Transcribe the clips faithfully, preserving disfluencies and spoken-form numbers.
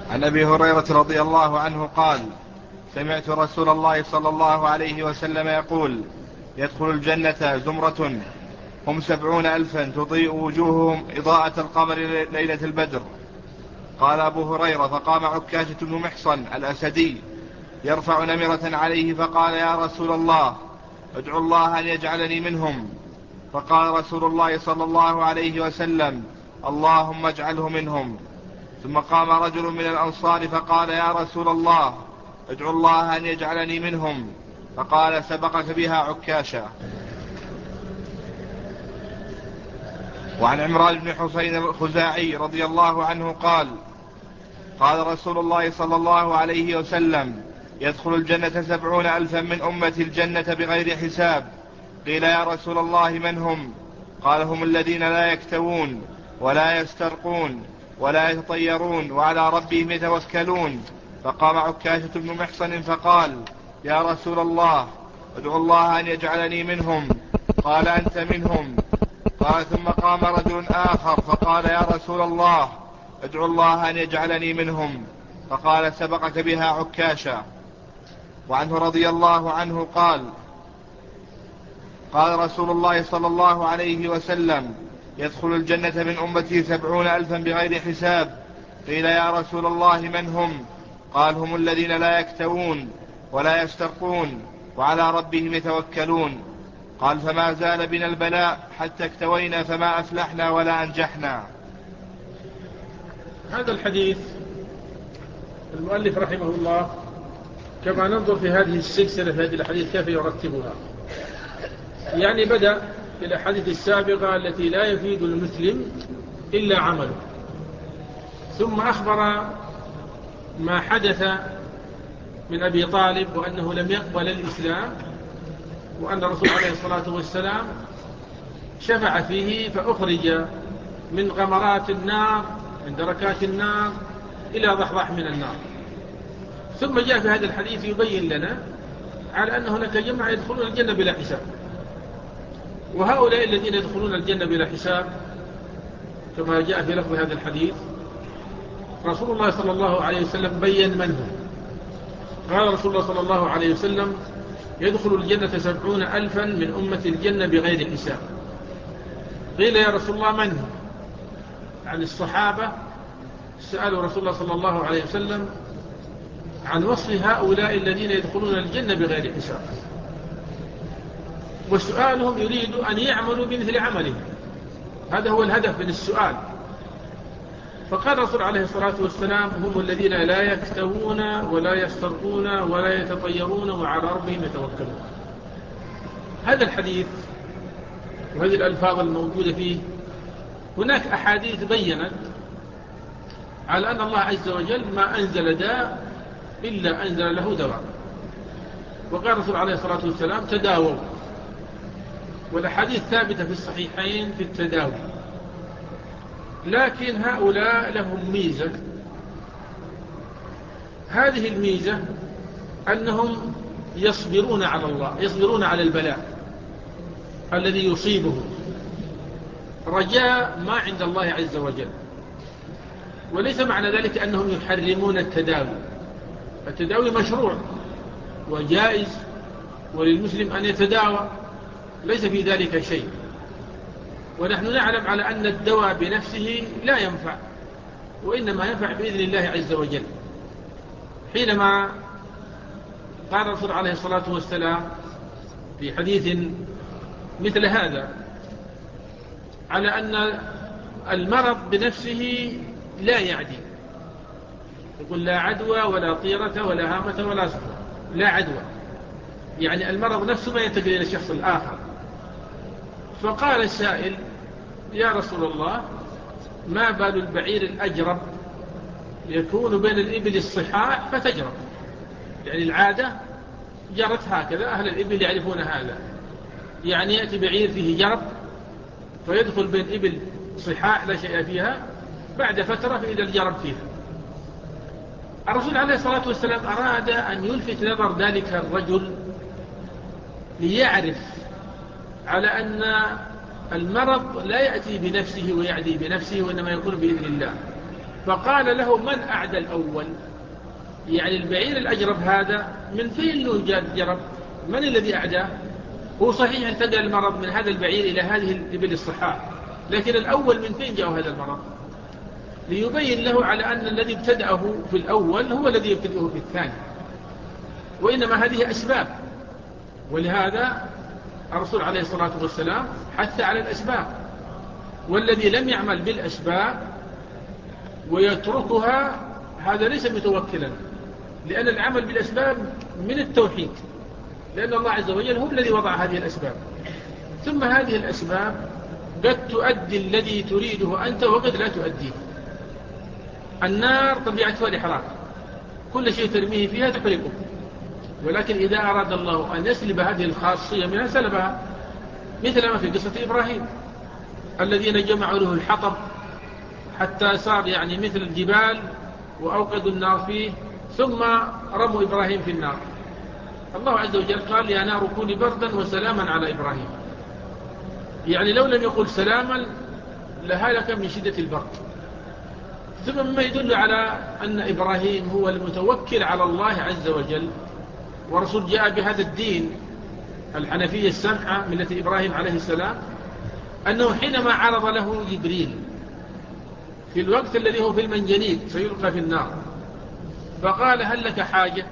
عن أبي هريرة رضي الله عنه قال: سمعت رسول الله صلى الله عليه وسلم يقول: يدخل الجنة زمرة هم سبعون ألفا تضيء وجوههم إضاءة القمر ليلة البدر. قال أبو هريرة: فقام عكاشة بن محصن الأسدي يرفع نمرة عليه فقال: يا رسول الله، ادعو الله أن يجعلني منهم. فقال رسول الله صلى الله عليه وسلم: اللهم اجعله منهم. ثم قام رجل من الأنصار فقال: يا رسول الله، ادعو الله أن يجعلني منهم. فقال: سبقك بها عكاشة. وعن عمران بن حسين الخزاعي رضي الله عنه قال: قال رسول الله صلى الله عليه وسلم: يدخل الجنة سبعون ألفا من أمة الجنة بغير حساب. قيل: يا رسول الله من هم؟ قال: هم الذين لا يكتوون ولا يسترقون ولا يتطيرون وعلى ربهم يتوكلون. فقام عكاشة بن محصن فقال: يا رسول الله، ادعو الله أن يجعلني منهم. قال: أنت منهم. قال: ثم قام رجل آخر فقال: يا رسول الله، ادعو الله أن يجعلني منهم. فقال: سبقك بها عكاشة. وعنه رضي الله عنه قال: قال رسول الله صلى الله عليه وسلم: يدخل الجنة من أمتي سبعون ألفا بغير حساب. قيل: يا رسول الله من هم؟ قال: هم الذين لا يكتوون ولا يسترقون وعلى ربهم يتوكلون. قال: فما زال بنا البلاء حتى اكتوينا فما أفلحنا ولا أنجحنا. هذا الحديث المؤلف رحمه الله كما ننظر في هذه السلسلة في هذه الحديث كيف يرتبها، يعني بدأ بالأحاديث السابقة التي لا يفيد المسلم إلا عمله، ثم أخبر ما حدث من أبي طالب وأنه لم يقبل الإسلام، وأن الرسول عليه الصلاة والسلام شفع فيه فأخرج من غمرات النار من دركات النار إلى ضحضاح من النار. ثم جاء في هذا الحديث يبين لنا على أن هناك جماعة يدخلون الجنة بلا حساب، وهؤلاء الذين يدخلون الجنة بلا حساب كما جاء في لفظ هذا الحديث رسول الله صلى الله عليه وسلم بين من هم. قال رسول الله صلى الله عليه وسلم: يدخل الجنة سبعون ألفا من أمة الجنة بغير حساب. قيل: يا رسول الله من هم؟ عن الصحابة سألوا رسول الله صلى الله عليه وسلم عن وصف هؤلاء الذين يدخلون الجنة بغير حساب، وسؤالهم يريد أن يعملوا بمثل عملهم، هذا هو الهدف من السؤال. فقال الرسول عليه الصلاة والسلام: هم الذين لا يكتوون ولا يسترقون ولا يتطيرون وعلى ربهم يتوكلون. هذا الحديث وهذه الألفاظ الموجودة فيه هناك أحاديث بيّنت على أن الله عز وجل ما أنزل داء إلا أنزل له دواء، وقال الرسول عليه الصلاة والسلام: تداووا. والأحاديث ثابتة في الصحيحين في التداوي، لكن هؤلاء لهم ميزة. هذه الميزة أنهم يصبرون على الله، يصبرون على البلاء الذي يصيبهم رجاء ما عند الله عز وجل. وليس معنى ذلك أنهم يحرمون التداوي، التداوي مشروع وجائز وللمسلم أن يتداوى، ليس في ذلك شيء. ونحن نعلم على أن الدواء بنفسه لا ينفع، وإنما ينفع بإذن الله عز وجل. حينما قال الرسول عليه الصلاة والسلام في حديث مثل هذا على أن المرض بنفسه لا يعدي، يقول: لا عدوى ولا طيرة ولا هامة ولا صفر، لا عدوى، يعني المرض نفسه ما ينتقل إلى الشخص الآخر. فقال السائل: يا رسول الله، ما بال البعير الأجرب يكون بين الإبل الصحاح فتجرب؟ يعني العادة جرت هكذا، أهل الإبل يعرفون هذا، يعني يأتي بعير فيه جرب فيدخل بين إبل صحاح لا شيء فيها، بعد فترة فإذا الجرب فيها. الرسول عليه الصلاة والسلام أراد أن يلفت نظر ذلك الرجل ليعرف على أن المرض لا يأتي بنفسه ويعدي بنفسه، وإنما يكون بإذن الله. فقال له: من أعدى الأول؟ يعني البعير الأجرب هذا من فين له جاد جرب؟ من الذي أعداه؟ هو صحيح انتقل المرض من هذا البعير إلى هذه الإبل الصحاح، لكن الأول من فين جاء هذا المرض؟ ليبين له على أن الذي ابتدأه في الأول هو الذي يبتدئه في الثاني، وإنما هذه أسباب. ولهذا الرسول عليه الصلاة والسلام حث على الأسباب، والذي لم يعمل بالأسباب ويتركها هذا ليس متوكلا، لأن العمل بالأسباب من التوحيد، لأن الله عز وجل هو الذي وضع هذه الأسباب. ثم هذه الأسباب قد تؤدي الذي تريده أنت وقد لا تؤديه. النار طبيعتها الإحراق، كل شيء ترميه فيها تحرقه، ولكن إذا أراد الله أن يسلب هذه الخاصية منها سلبها، مثل ما في قصة إبراهيم الذين جمعوا له الحطب حتى صار يعني مثل الجبال وأوقدوا النار فيه، ثم رموا إبراهيم في النار. الله عز وجل قال: يا نار كوني بردا وسلاما على إبراهيم. يعني لو لم يقل سلاما لهلك من شدة البرد. ثم مما يدل على أن إبراهيم هو المتوكل على الله عز وجل، ورسول جاء بهذا الدين الحنفية السمحة ملة إبراهيم عليه السلام، أنه حينما عرض له جبريل في الوقت الذي هو في المنجنيق سيلقى في النار، فقال: هل لك حاجة؟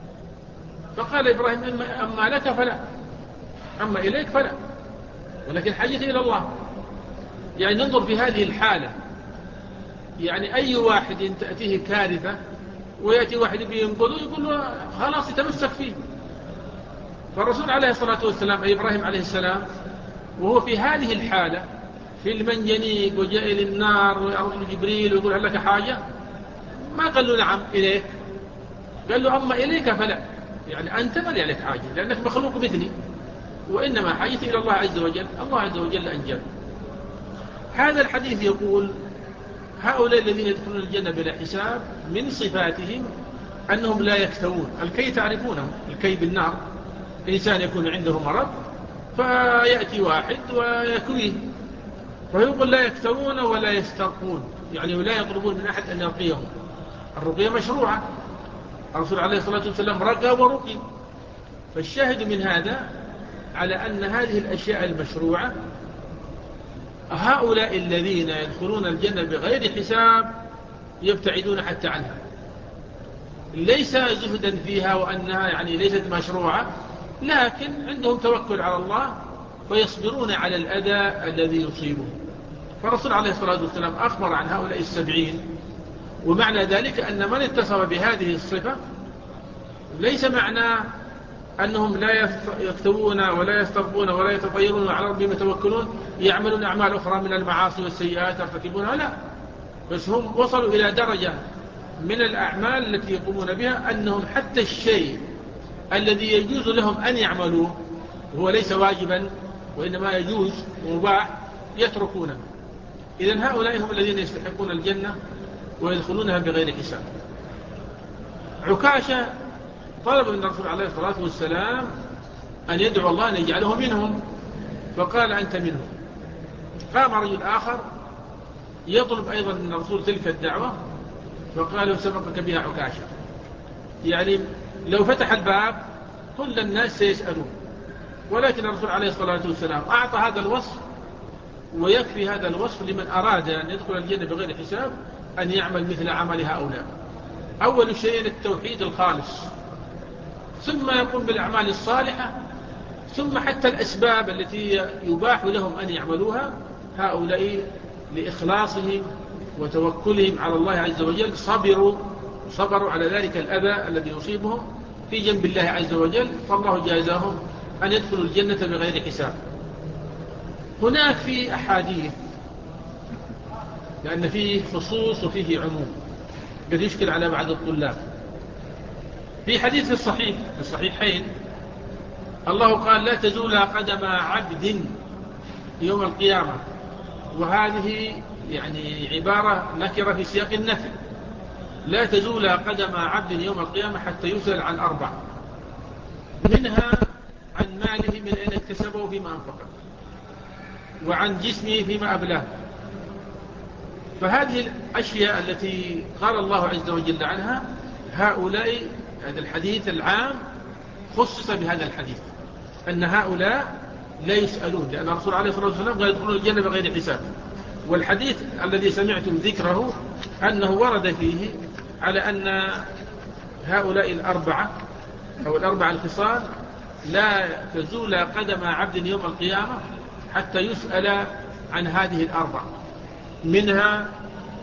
فقال إبراهيم: أما لك فلا، أما إليك فلا، ولكن حاجتي إلى الله. يعني ننظر في هذه الحالة، يعني أي واحد تأتيه كارثة ويأتي واحد بينقذه يقول له خلاص يتمسك فيه. فالرسول عليه الصلاة والسلام أي إبراهيم عليه السلام وهو في هذه الحالة في المنجنيق وجاء إلى النار ويأرسل جبريل ويقول: هل لك حاجة؟ ما قال له نعم إليك، قال له: أما إليك فلا، يعني أنت ما عليك حاجة لأنك مخلوق مثلي، وإنما حاجتي إلى الله عز وجل. الله عز وجل أنجب. هذا الحديث يقول: هؤلاء الذين يدخلون الجنة بلا حساب من صفاتهم أنهم لا يكتوون. الكي تعرفونه، الكي بالنار، إنسان يكون عنده مرض فيأتي واحد ويكويه، فيقول لا يكتوون ولا يسترقون، يعني لا يطلبون من أحد أن يرقيهم. الرقية مشروعة، الرسول عليه الصلاة والسلام رقى ورقي. فالشاهد من هذا على أن هذه الأشياء المشروعة هؤلاء الذين يدخلون الجنة بغير حساب يبتعدون حتى عنها، ليس زهدا فيها وأنها يعني ليست مشروعة، لكن عندهم توكل على الله ويصبرون على الأذى الذي يصيبهم. فالرسول عليه الصلاة والسلام أخبر عن هؤلاء السبعين، ومعنى ذلك أن من اتصف بهذه الصفة ليس معنى أنهم لا يكتوون ولا يسترقون ولا يتطيرون وعلى ربهم يتوكلون يعملون أعمال أخرى من المعاصي والسيئات يرتكبونها، لا، بس هم وصلوا إلى درجة من الأعمال التي يقومون بها أنهم حتى الشيء الذي يجوز لهم أن يعملوه وهو ليس واجبا وإنما يجوز ومباح يتركونه. إذن هؤلاء هم الذين يستحقون الجنة ويدخلونها بغير حساب. عكاشة طلب من الرسول عليه الصلاة والسلام أن يدعو الله أن يجعله منهم، فقال: أنت منهم. قام رجل آخر يطلب أيضا من الرسول تلك الدعوة، فقال: سبقك بها عكاشة. يعني لو فتح الباب كل الناس سيسألون، ولكن الرسول عليه الصلاة والسلام أعطى هذا الوصف، ويكفي هذا الوصف لمن أراد أن يدخل الجنة بغير حساب أن يعمل مثل عمل هؤلاء. أول شيء التوحيد الخالص، ثم يقوم بالأعمال الصالحة، ثم حتى الأسباب التي يباح لهم أن يعملوها. هؤلاء لإخلاصهم وتوكلهم على الله عز وجل صبروا صبروا على ذلك الأذى الذي يصيبهم في جنب الله عز وجل، فالله جازاهم أن يدخلوا الجنة بغير حساب. هناك في أحاديث، لأن فيه خصوص وفيه عموم قد يشكل على بعض الطلاب. في حديث في الصحيح في الصحيحين الله قال: لا تزول قدم عبد يوم القيامة، وهذه يعني عبارة نكرة في سياق النفي. لا تزول قدم عبد يوم القيامة حتى يسأل عن أربع، منها عن ماله من أين اكتسبه فيما أنفقه، وعن جسمه فيما أبلاه، فهذه الأشياء التي قال الله عز وجل عنها هؤلاء، هذا الحديث العام خصص بهذا الحديث أن هؤلاء لا يسألون، لأن الرسول عليه الصلاة والسلام قال يدخلون الجنة بغير حساب. والحديث الذي سمعتم ذكره أنه ورد فيه على أن هؤلاء الأربعة أو الأربعة الخصال لا تزول قدم عبد يوم القيامة حتى يسأل عن هذه الأربع، منها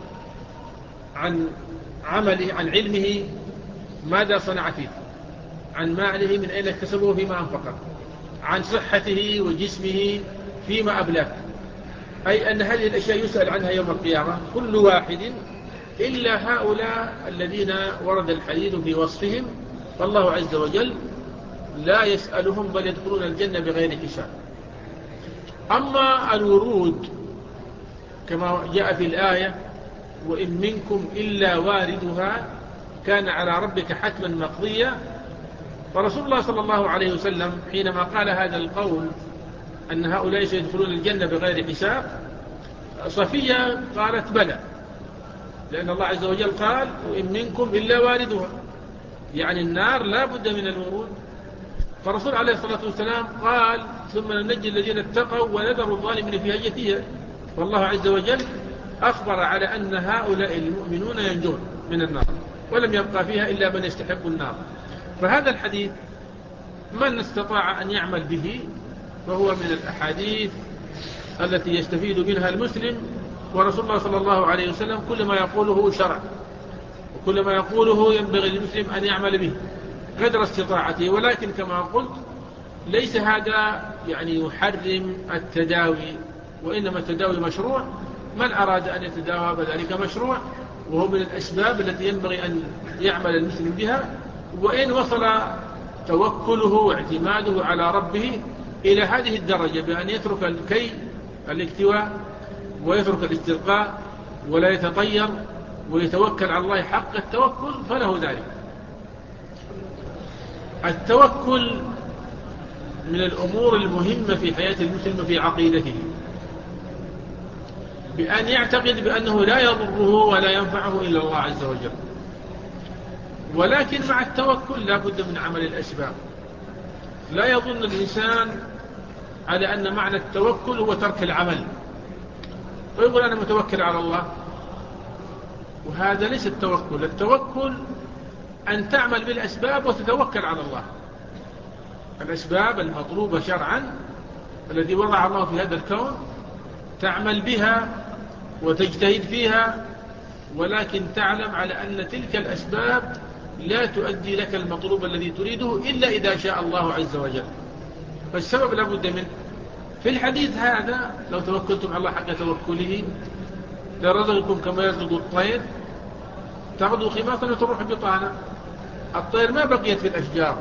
عن عمله، عن علمه ماذا صنع فيه، عن ماله من أين اكتسبه فيما أنفقه، عن صحته وجسمه فيما أبلاه. أي أن هذه الأشياء يسأل عنها يوم القيامة كل واحد إلا هؤلاء الذين ورد الحديث في وصفهم، فالله عز وجل لا يسألهم بل يدخلون الجنة بغير حساب. أما الورود كما جاء في الآية وإن منكم إلا واردها كان على ربك حتما مقضيا، فرسول الله صلى الله عليه وسلم حينما قال هذا القول أن هؤلاء سيدخلون الجنة بغير حساب، صفية قالت بلى، لأن الله عز وجل قال وإن منكم إلا واردها، يعني النار لا بد من الورود. فالرسول عليه الصلاة والسلام قال ثم ننجي الذين اتقوا ونذر الظالمين فيها جثيا، والله عز وجل أخبر على أن هؤلاء المؤمنون ينجون من النار ولم يبقى فيها إلا من يستحق النار. فهذا الحديث من استطاع أن يعمل به فهو من الأحاديث التي يستفيد منها المسلم، ورسول الله صلى الله عليه وسلم كل ما يقوله شرع، وكل ما يقوله ينبغي للمسلم أن يعمل به قدر استطاعته. ولكن كما قلت ليس هذا يعني يحرم التداوي، وإنما التداوي مشروع، من أراد أن يتداوى فذلك مشروع، وهو من الأسباب التي ينبغي أن يعمل المسلم بها. وإن وصل توكله واعتماده على ربه إلى هذه الدرجة بأن يترك الكي الاكتواء ويترك الاسترقاء ولا يتطير ويتوكل على الله حق التوكل فله ذلك. التوكل من الأمور المهمة في حياة المسلم في عقيدته، بأن يعتقد بأنه لا يضره ولا ينفعه إلا الله عز وجل. ولكن مع التوكل لا بد من عمل الأسباب. لا يظن الإنسان على أن معنى التوكل هو ترك العمل ويقول أنا متوكل على الله، وهذا ليس التوكل. التوكل أن تعمل بالأسباب وتتوكل على الله. الأسباب المطلوبة شرعا الذي وضع الله في هذا الكون تعمل بها وتجتهد فيها، ولكن تعلم على أن تلك الأسباب لا تؤدي لك المطلوب الذي تريده إلا إذا شاء الله عز وجل، فالسبب لا بد منه. في الحديث هذا لو توكلتم على الله حق توكله لرزقكم كما يرزق الطير تغدو خماصا وتروح بطانا. الطير ما بقيت في الأشجار،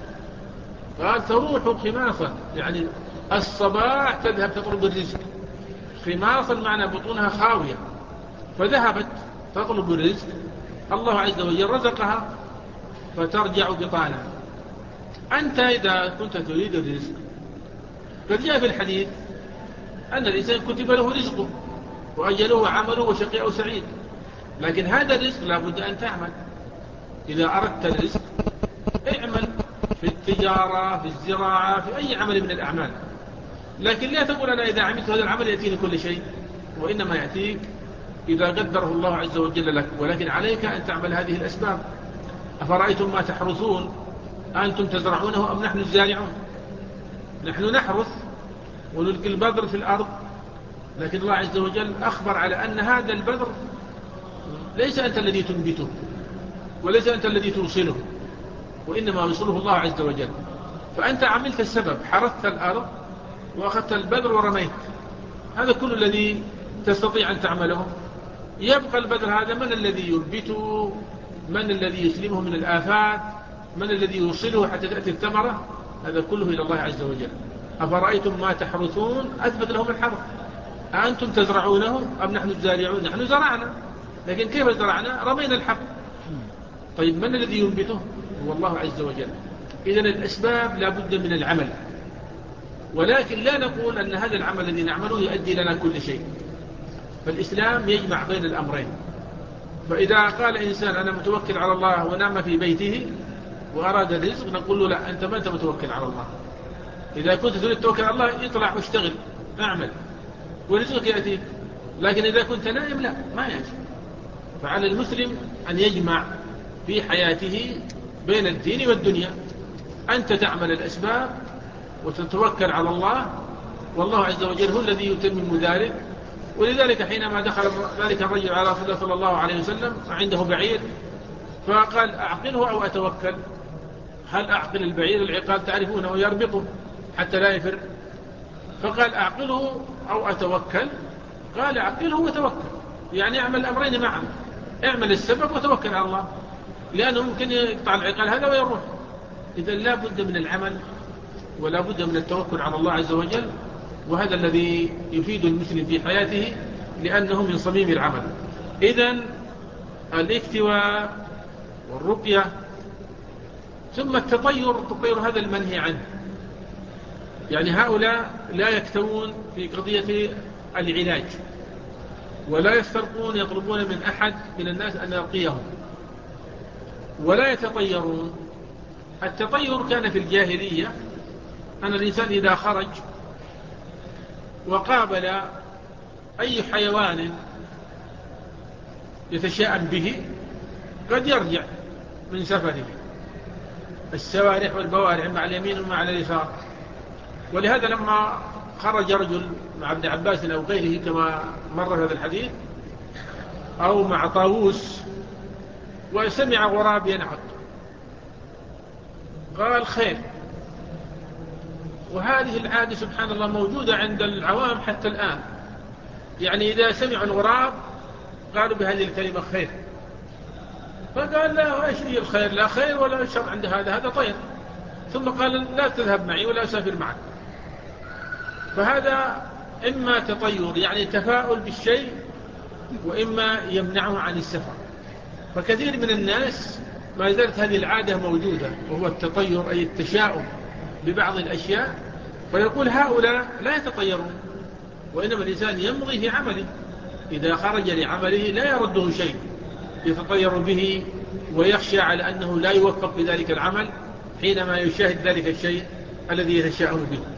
قال تروح خماصا، يعني الصباح تذهب تطلب الرزق، خماصا معنى بطونها خاوية، فذهبت تطلب الرزق، الله عز وجل رزقها فترجع بطانا. أنت إذا كنت تريد الرزق قد جاء في الحديث أن الإنسان كتب له رزقه وأجله وعمله وشقي أو سعيد، لكن هذا الرزق لا بد أن تعمل. إذا أردت الرزق اعمل في التجارة في الزراعة في أي عمل من الأعمال، لكن لا تقول أنا إذا عملت هذا العمل يأتيني كل شيء، وإنما يأتيك إذا قدره الله عز وجل لك، ولكن عليك أن تعمل هذه الأسباب. أفرأيتم ما تحرثون أنتم تزرعونه أم نحن الزارعون؟ نحن نحرث ونلقي البذر في الأرض، لكن الله عز وجل أخبر على أن هذا البذر ليس أنت الذي تنبته وليس أنت الذي توصله، وإنما يوصله الله عز وجل. فأنت عملت السبب، حرثت الأرض وأخذت البذر ورميت، هذا كل الذي تستطيع أن تعمله. يبقى البذر هذا من الذي ينبته، من الذي يسلمه من الآفات، من الذي يوصله حتى تأتي الثمرة، هذا كله إلى الله عز وجل. أفرأيتم ما تحرثون أثبت لهم الحرث، أنتم تزرعونه أم نحن الزارعون؟ نحن زرعنا، لكن كيف زرعنا؟ رمينا الحب. طيب من الذي ينبته؟ هو الله عز وجل. إذن الأسباب لا بد من العمل، ولكن لا نقول أن هذا العمل الذي نعمله يؤدي لنا كل شيء. فالإسلام يجمع بين الأمرين. فإذا قال إنسان أنا متوكل على الله ونام في بيته وأراد الرزق، نقول له لا، أنت ما أنت متوكل على الله. إذا كنت تريد التوكل على الله اطلع واشتغل، اعمل ورزقك يأتيك. لكن إذا كنت نائم لا، ما يأتي. فعلى المسلم أن يجمع في حياته بين الدين والدنيا. أنت تعمل الأسباب وتتوكل على الله، والله عز وجل هو الذي يتمم ذلك. ولذلك حينما دخل ذلك الرجل على رسول الله صلى الله عليه وسلم عنده بعير، فقال أعقله أو أتوكل. هل أعقل البعير؟ العقال تعرفونه يربطه حتى لا يفر. فقال أعقله أو أتوكل. قال أعقله وتوكل، يعني اعمل الأمرين معا، اعمل السبب وتوكل على الله، لأنه ممكن يقطع العقال هذا ويروح. إذن لا بد من العمل ولا بد من التوكل على الله عز وجل، وهذا الذي يفيد المسلم في حياته لأنه من صميم العمل. إذن الاكتواء والرقية، ثم التطير. التطير هذا المنهي عنه، يعني هؤلاء لا يكتوون في قضية العلاج، ولا يسترقون يطلبون من أحد من الناس أن يرقيهم، ولا يتطيرون. التطير كان في الجاهلية أن الإنسان إذا خرج وقابل أي حيوان يتشاءم به قد يرجع من سفره، السوارح والبوارح مع اليمين ومع اليسار. ولهذا لما خرج رجل مع ابن عباس أو غيره كما مر هذا الحديث، أو مع طاووس، وسمع غراب ينعق، قال خير. وهذه العادة سبحان الله موجودة عند العوام حتى الآن، يعني إذا سمعوا الغراب قالوا بهذه الكلمة خير. فقال لا، ايش هي الخير؟ لا خير ولا شر عند هذا، هذا طير. ثم قال لا تذهب معي ولا أسافر معك. فهذا إما تطير يعني تفاؤل بالشيء، وإما يمنعه عن السفر. فكثير من الناس ما زالت هذه العادة موجودة، وهو التطير أي التشاؤم ببعض الأشياء. فيقول هؤلاء لا يتطيرون، وإنما الإنسان يمضي في عمله، إذا خرج لعمله لا يرده شيء يتطير به ويخشى على أنه لا يوفق بذلك العمل حينما يشاهد ذلك الشيء الذي يتشاءم به.